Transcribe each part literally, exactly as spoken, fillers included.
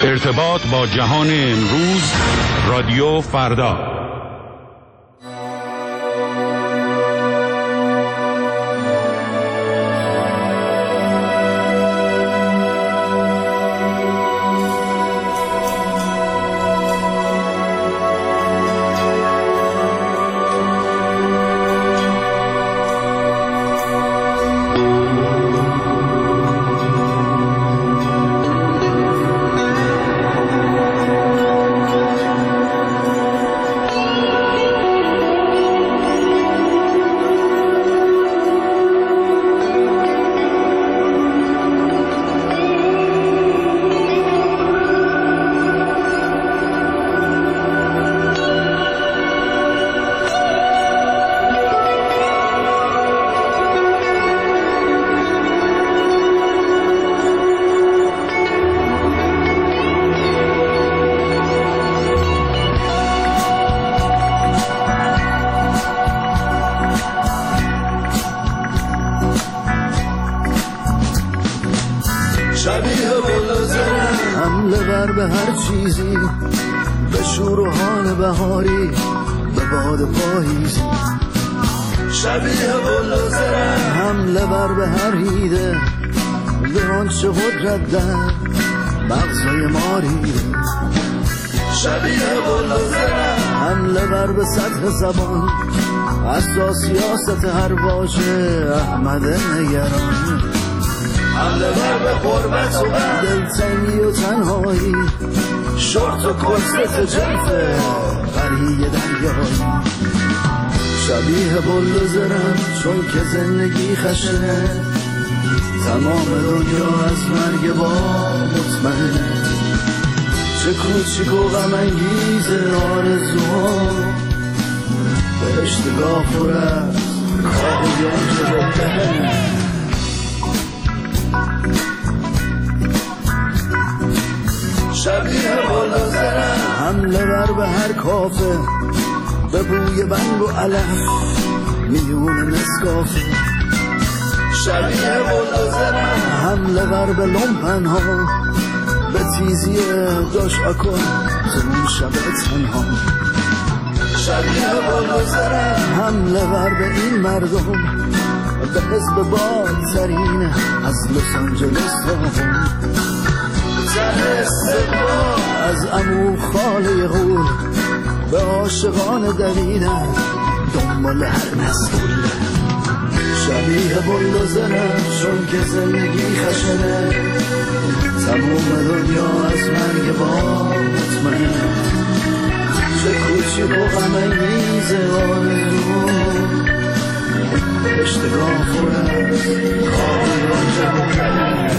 ارتباط با جهان امروز، رادیو فردا. حمله بر به هر چیزی، به شور و حال بهاری، به باد پاییزی. شبیه بلوزرم حمله بر به هر هیده، به آنچه قدرت در مغزای ما ریده. شبیه بلوزرم حمله بر به سطح زبان، اساس سیاست هر واژه احمد نگران. حمله بر به قربت و دلتنگی و تنهایی، شورت و کرست جلفه قریه دریایی. شبیه بلوزرم چون که زندگی خشنه، تمام دنیا از مرگ با مطمئنه. چه کوچیک و غم انگیز آرزوها، بهشت گافور است خواب یانجه بکنه. شبیه بلوزرم حمله بر به هر کافه، به بوی بنگ و علف میون نسکافه. شبیه بلوزرم حمله بر به لومپن ها، به تیزی داش اکن تو اون شب تنها. شبیه بلوزرم حمله بر به این مردم، به حزب بادترین از لس آنجلس تا هم. از عمو خاله غول به عاشقان دویدن دنبال هر مسئول. شبیه بلوزرم چون که زندگی خشنه، تموم دنیا از مرگ با مطمئنه. چه کوچیک و غم انگیز آرزو، بهشت گافور است خواب یانجه بکنه.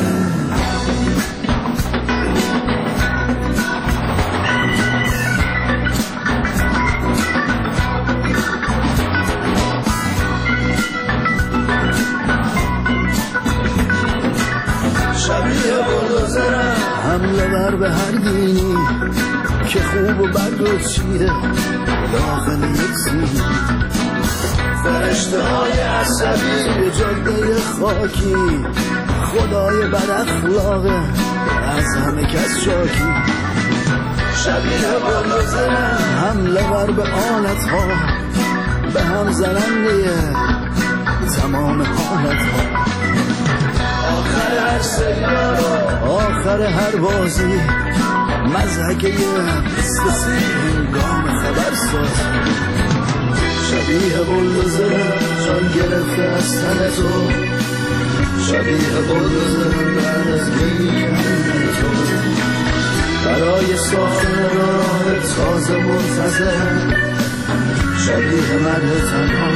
حمله بر به هر دینی که خوب و بد و چیره داخل یک سینی. فرشته های عصبی جاده خاکی، خدای بد اخلاقه از همه کس شاکی. شبیه بلوزرم حمله بر به آلت ها، به هم زننده تمام حالت ها. آخر هر سریال، آخر هر بازی، مضحکه قصصی هنگام خبرساز. شبیه بلوزرم چون گرفته از تن تو، شبیه بلوزرم بعد از گریه تو، برای ساختن راه تازه منتظر. شبیه مرد تنها،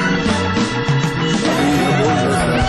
شبیه بلوزرم.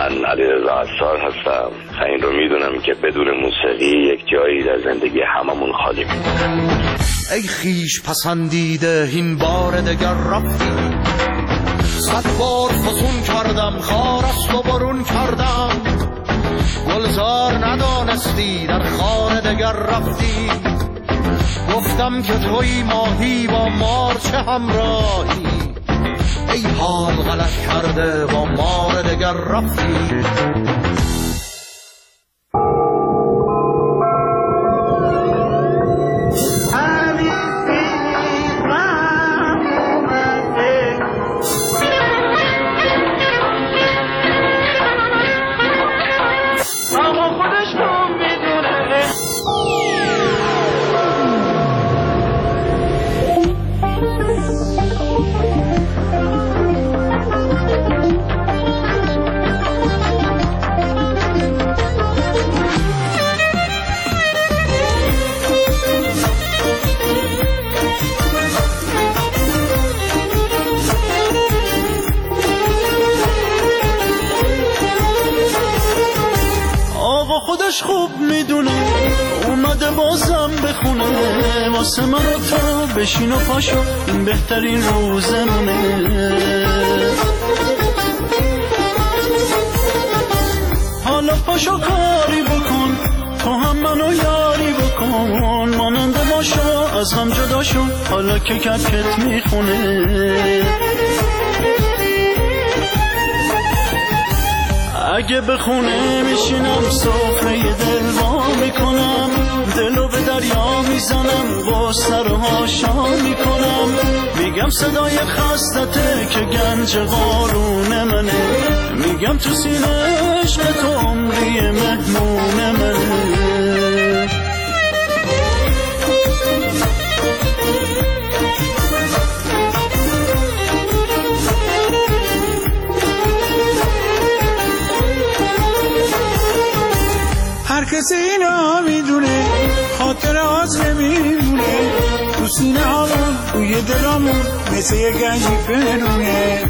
من علیرضا عصار هستم. این رو میدونم که بدون موسیقی یک جایی در زندگی هممون خالی میمونه. ای خیش پسندیده این بار دگر رفتی، صد بار فسون کردم خارست و برون کردم، گلزار ندانستی در خانه دگر رفتی، گفتم که توی ماهی با مار چه همراهی، ای حال غلط کرده با مار دگر رفتی. خودش خوب میدونه اومده بازم بخونه واسه من و تو بشین و پاشو این بهترین روزمونه. حالا پاشو کاری بکن تو هم منو یاری بکن، ماننده باشو از هم جدا شو حالا که کتکت میخونه. اگه بخونه میشینم سفره دل وا میکنم، دلو به دریا میزنم با سر و هاشا میکنم، میگم صدای خستته که گنج قارون منه، میگم تو سینهش به تو عمری مهمون منه. هر کسی اینا میدونه خاطر آز نمیمونه، تو سینه هامون توی دلامون مثل یه گنجی پنونه.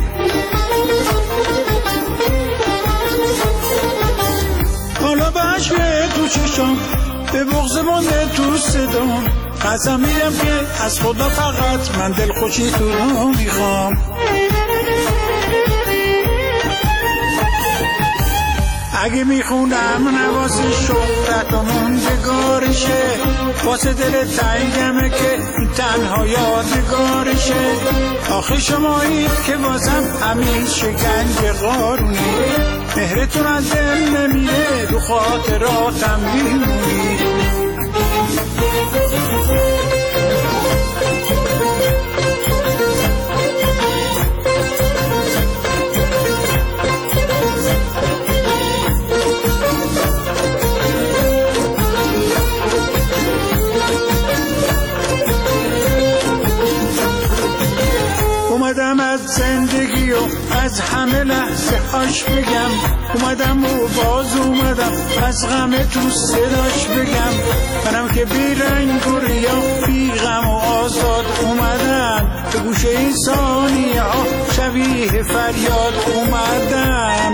حالا به عشق تو چشم به بغض مانده تو صدام، قسم میدم که از خدا فقط من دل خوشی تو رو میخوام. اگه میخونم نوازی شهرت و موندگارشه، واسه دل تنگمه که تنها یادگارشه، آخه شمایید که بازم همیشه گنج قارونی، مهرتون از دل نمیره رو خاطراتم میمونی. اومدم از زندگی و از همه لحظه هاش بگم، اومدم و باز اومدم از غم تو صداش بگم، منم که بی رنگ و ریا بی غم و آزاد اومدم، به گوشه این ثانیه ها شبیه فریاد اومدم.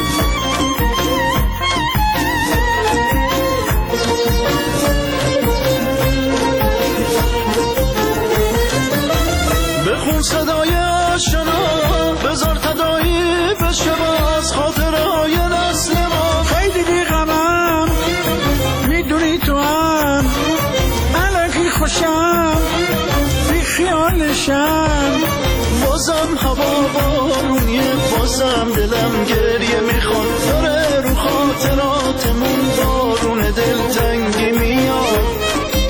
بخون صدای آشنا بذار تدایی بشه باز خاطرهای نسل ما، خیلی بیغمم میدونی تو هم الکی خوشم بی خیالشم، بازم هوا بارونیه بازم دلم گریه میخواد، داره رو خاطراتمون بارون دلتنگی میاد.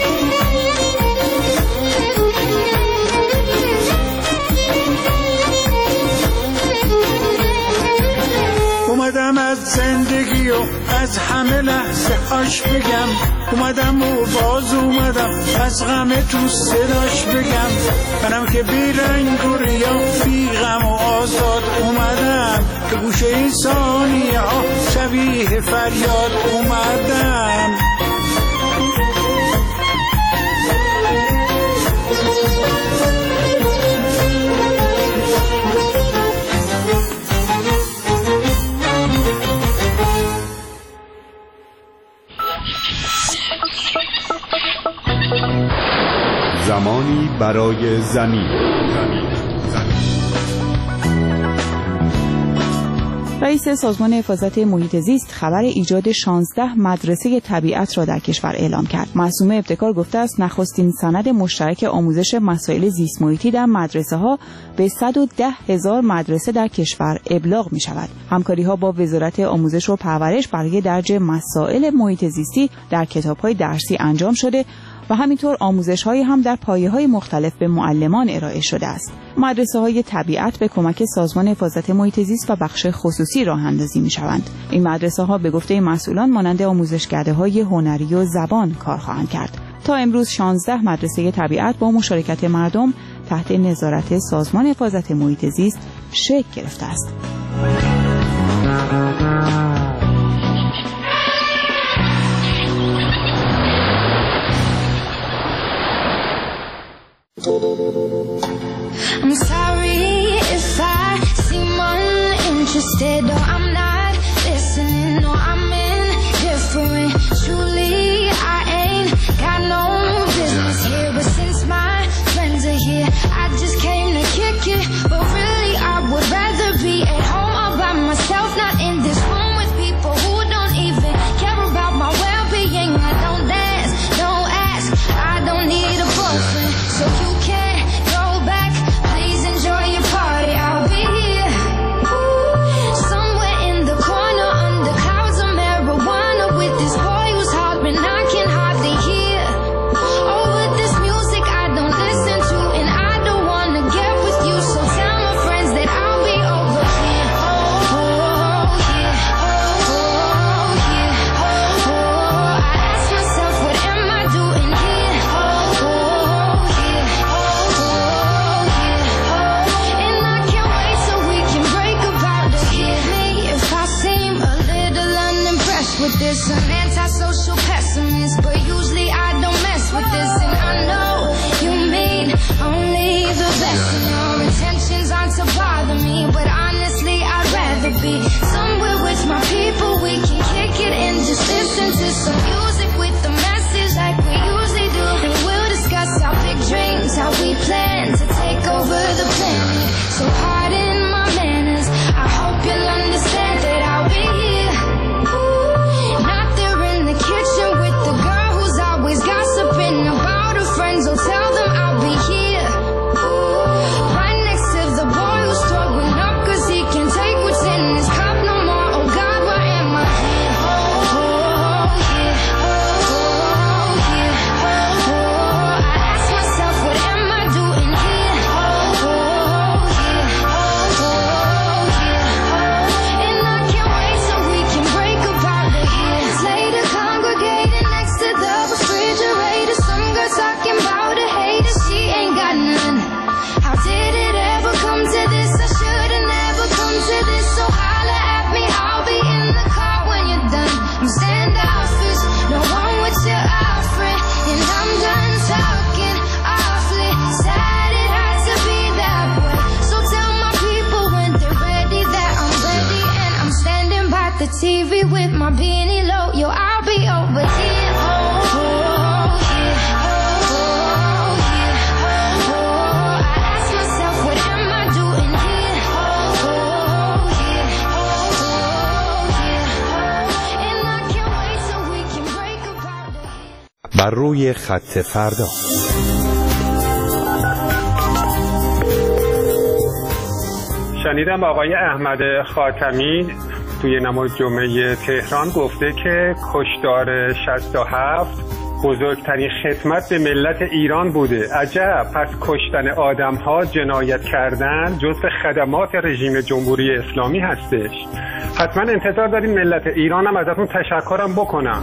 اومدم از زندگی و از همه لحظه هاش بگم، اومدم و باز اومدم از غم تو صداش بگم، منم که بی رنگ و ریا بی غم و آزاد اومدم، به گوشه این ثانیه ها شبیه فریاد اومدم. زمانی برای زمین. رئیس سازمان حفاظت محیط زیست خبر ایجاد شانزده مدرسه طبیعت را در کشور اعلام کرد. معصومه ابتکار گفته است نخستین سند مشترک آموزش مسائل زیست محیطی در مدرسه ها به صد و ده هزار مدرسه در کشور ابلاغ می شود. همکاری ها با وزارت آموزش و پرورش برای درج مسائل محیط زیستی در کتاب های درسی انجام شده و همینطور آموزش های هم در پایه های مختلف به معلمان ارائه شده است. مدرسه های طبیعت به کمک سازمان حفاظت محیط زیست و بخش خصوصی راه اندازی می شوند. این مدرسه ها به گفته مسئولان مانند آموزشکده های هنری و زبان کار خواهند کرد. تا امروز شانزده مدرسه طبیعت با مشارکت مردم تحت نظارت سازمان حفاظت محیط زیست شکل گرفته است. I'm sorry if I seem uninterested or I'm not listening or I'm indifferent. Truly, I ain't got no business here, but since my friends are here, I just came to kick it. But really, I would rather be at home all by myself, not in this room with people who don't even care about my well-being. I don't dance, don't ask, I don't need a boyfriend, so you can an antisocial pessimist, but usually I don't mess with this, and I know you mean only the best, and your intentions aren't to bother me, but honestly I'd rather be somewhere with my people. We can kick it and just listen to some music with the message like we usually do, and we'll discuss our big dreams, how we plan to take over the planet. So pardon my manners, I hope you'll understand that I'll be here. T V with my beanie low, yo, I'll be over here. Oh, oh, yeah, oh, yeah, oh, I ask myself, what am I doing here? Oh, yeah, oh, yeah, and I can't wait so we can break apart the بر روی خط فردا. شنیدم آقای احمد خاتمی توی نماز جمعه تهران گفته که کشتار شصت و هفت بزرگترین خدمت به ملت ایران بوده. عجب، پس کشتن آدم ها، جنایت کردن جزو خدمات رژیم جمهوری اسلامی هستش. حتما انتظار داریم ملت ایران هم ازتون تشکرم بکنم.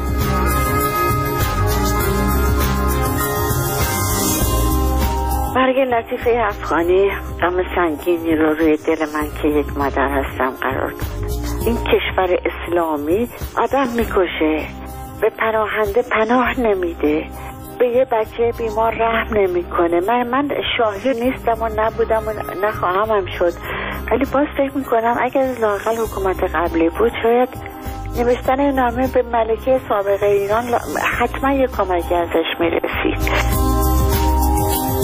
برگ لطیفه افغانی غم سنگینی رو روی دل من که یک مادر هستم قرار داد. این کشور اسلامی آدم میکشه، به پناهنده پناه نمیده، به یه بچه بیمار رحم نمیکنه. من من شاهد نیستم و نبودم و نخواهم هم شد، ولی باز فکر میکنم اگر لااقل حکومت قبلی بود شاید نوشتن نامه به ملکه سابق ایران حتما یه کمکی ازش میرسید.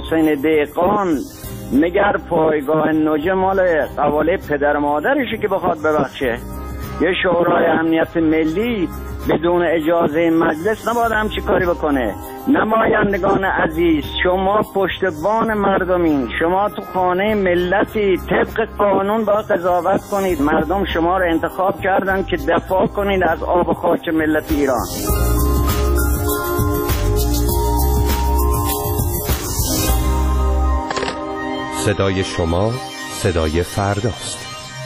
حسین دهقان مگر پایگاه نوجه مال قواله پدر مادرشه که بخواد ببخشه؟ یه شورای امنیت ملی بدون اجازه مجلس نباید همچی کاری بکنه. نمایندگان عزیز، شما پشتبان مردمین، شما تو خانه ملتی، طبق قانون باید قضاوت کنید. مردم شما رو انتخاب کردن که دفاع کنید از آب و خاک ملت ایران. صدای شما صدای فرداست.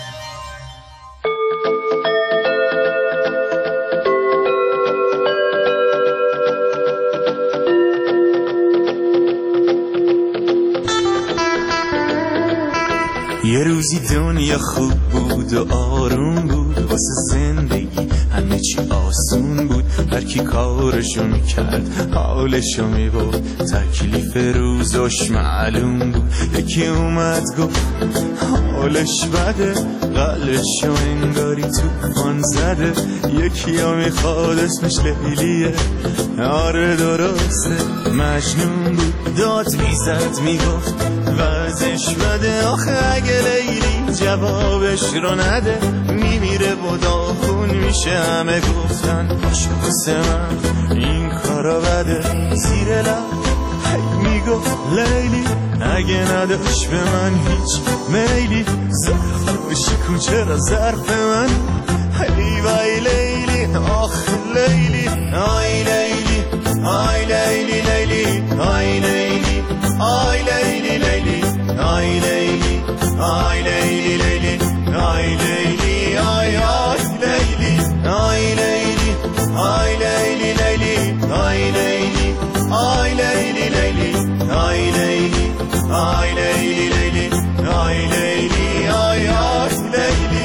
یه روزی دنیا خوب بود و آروم بود، واسه زندگی همه چی آسون بود. هر کی کارشو میکرد حالشو میبود، تکلیف روزش معلوم بود. یکی اومد گفت حالش بده، قلشو انگاری توفان زده. یکی ها میخواد اسمش لیلیه، آره درسته مجنون بود. داد میزد میگفت وضعش بده، آخه اگه لیلی جوابش رو نده میمیره و داغون میشه. همه گفتن باشه واسه من این کارا بده. زیر لب هی میگفت لیلی اگه نداشت به من هیچ میلی، ظرفش کو چرا ظرف من. هی وای لیلی آخ لیلی، آی لیلی آی لیلی لیلی آی لیلی آی لیلی لیلی آی لیلی آی لیلی لیلی آی لیلی آی آی لیلی آی لیلی آی لیلی لیلی آی لیلی آی لیلی لیلی آی لیلی آی لیلی لیلی آی لیلی آی آی لیلی.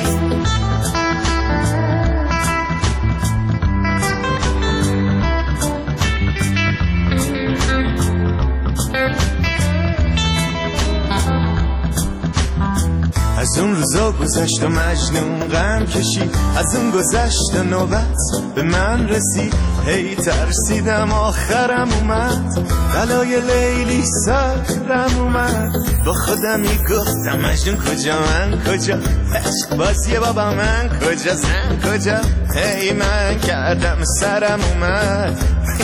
از اون روزا گذشت و مجنون غم کشید، از اون گذشت و نوبت به من رسید. هی ترسیدم آخرم اومد، بلای لیلی سرم اومد. با خودم میگفتم مجنون کجا من کجا، عشق بازی بابا من کجا زن کجا. هی من کردم سرم اومد،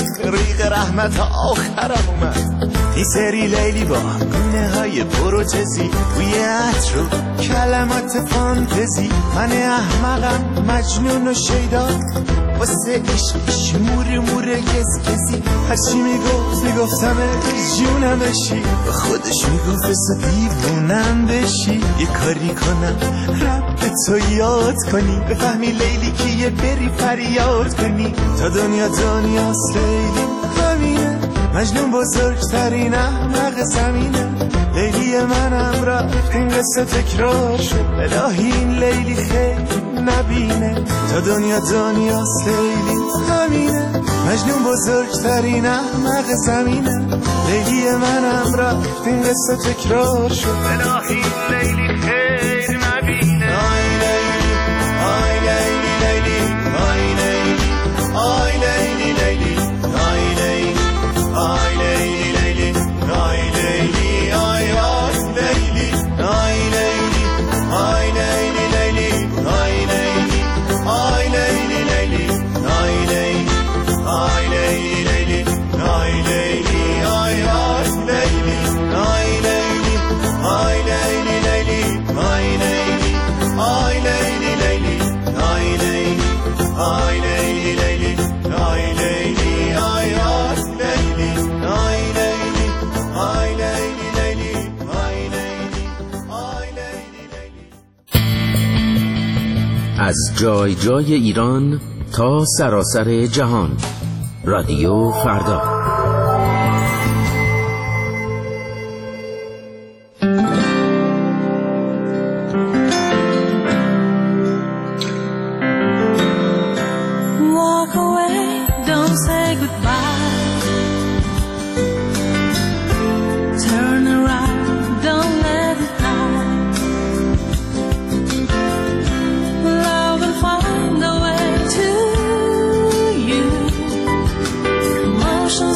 ریق رحمت آخرم اومد. این سری لیلی با گونه های پروتزی، بوی عطر و کلمات فانتزی. من احمقم مجنون و شیدا، واسه عشقش مور مور گز گزی. هرچی میگفت میگفتم جونم بشی، به خودش میگفت بسا دیوونم بشی. یه کاری کنم رب تو یاد کنی، بفهمی لیلی که یه بری فریاد کنی. تا دنیا دنیاست لیلی همینه، مجنون بزرگترین احمق زمینه. لیلی منم رفت این قصه تکرار شد، الهی این لیلی خیلی نبینه. تا دنیا دنیاست لیلی همینه، مجنون بزرگترین احمق زمینه. لیلی منم رفت این قصه تکرار شد، الهی این لیلی خیلی نبینه. آی لیلی آی لیلی لیلی آی لیلی آی لیلی لیلی آی لیلی آی لیلی لیلی آی لیلی آی آی لیلی آی لیلی آی لیلی لیلی آی لیلی آی لیلی لیلی آی لیلی آی لیلی لیلی آی لیلی آی آی لیلی آی لیلی آی لیلی لیلی آی لیلی آی لیلی لیلی آی لیلی آی لیلی لیلی آی لیلی آی آی لیلی آی لیلی آی لیلی لیلی آی لیلی آی لیلی لیلی. از جای جای ایران تا سراسر جهان، رادیو فردا. Walk away, don't say goodbye. Turn around, don't let it die. Love will find a way to you. Emotion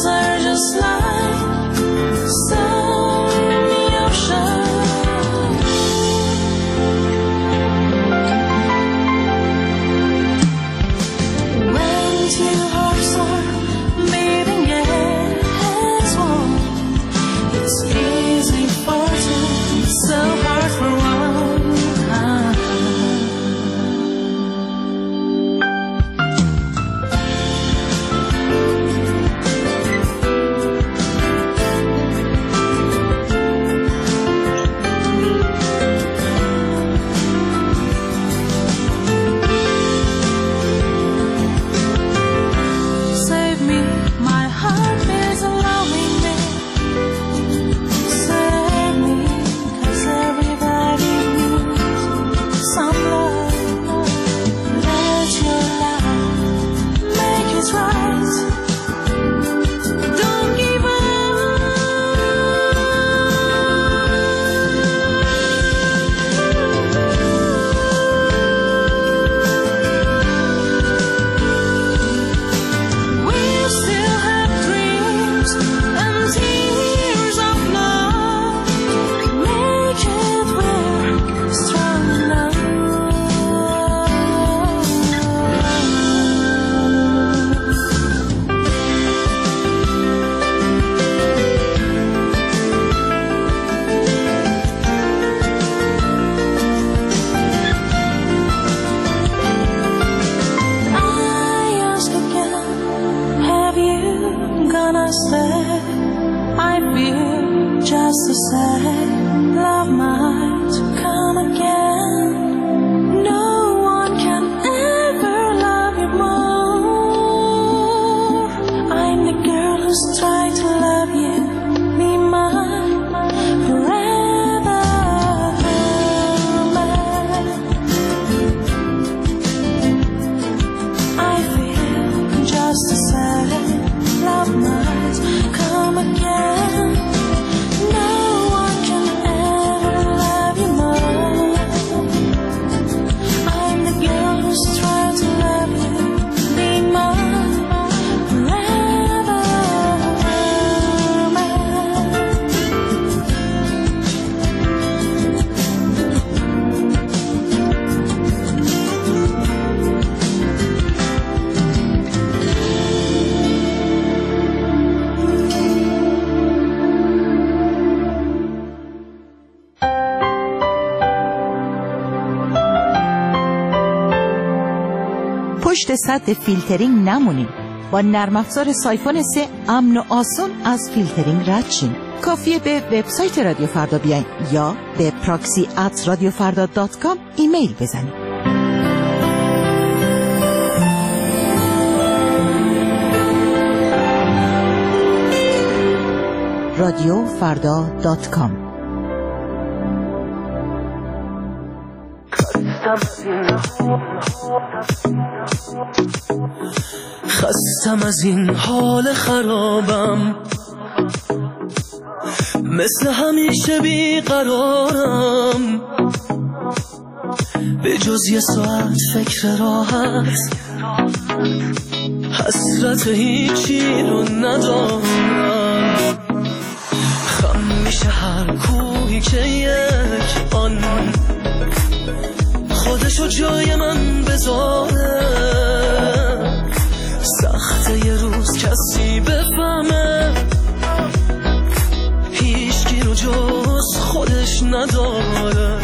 پشت سد فیلترینگ نمونین. با نرم افزار سایفون سه امن و آسون از فیلترینگ رد شین. کافیه به وبسایت رادیو فردا بیاین یا به پراکسی ات رادیو فردا دات کام ایمیل بزنید. رادیو فردا دات کام. خستم از این حال خرابم، مثل همیشه بیقرارم، به جز یه ساعت فکر راحت، حسرت هیچی رو ندارم. خم میشه هر کوهی که یک آن خودشو جای من بذاره. سخته یه روز کسی بفهمه هیچکی رو جز خودش نداره،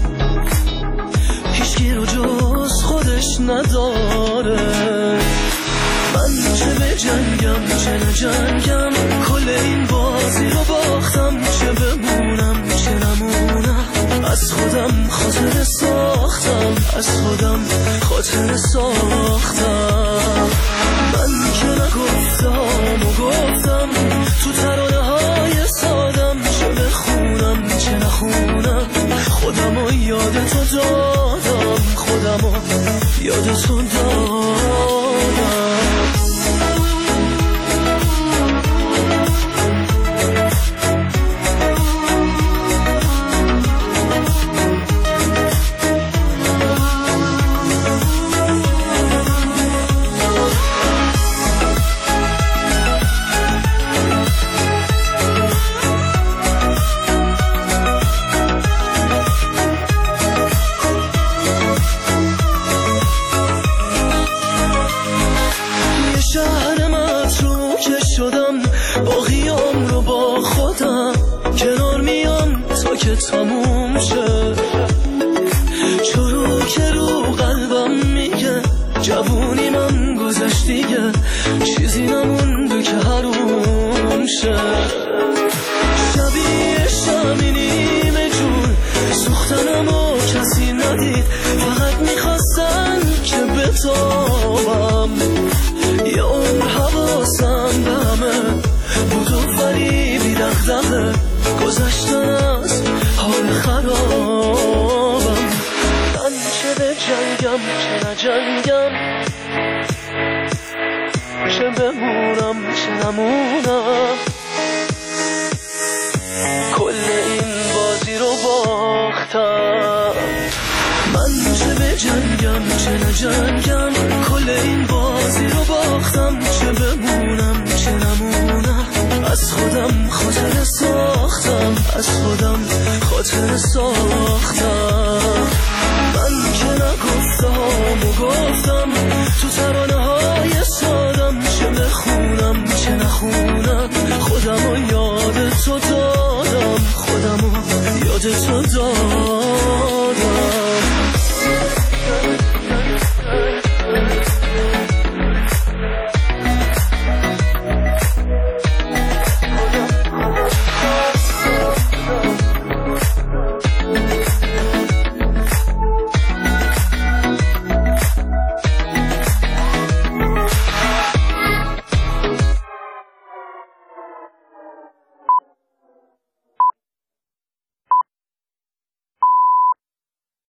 هیچکی رو جز خودش نداره. من چه به جنگم چه نجنگم، کل این بازی رو باختم، چه بمونم چه نمونم، از خودم خاطر ساختم، از خودم خاطر ساختم. من که نگفتم و گفتم تو ترانه های سادم، چه بخونم چه نخونم، خودم و یاد تو دادم، خودم و یاد تو دادم. تموم شه چرو که رو قلبم میگه جوونی من گذشت دیگه، چیزی نمونده که حروم شه. شبیه شمی نیمه جون سوختنمو کسی ندید، فقط میخواستن که بتابم. یه عمر حواسم به همه بود و ولی بی دغدغه، گذشتن از حال خرابم. من چه به جنگم چه نجنگم، چه بمونم چه نمونم، کل این بازی رو باختم. من چه به جنگم چه نجنگم، کل این بازی رو باختم، چه بمونم چه نمونم، از خودم خاطر ساختم، از خودم خاطر ساختم. من که نگفتم و گفتم تو ترانه های سادم، چه بخونم چه نخونم، خودم و یاد تو دادم، خودم و یاد تو دادم.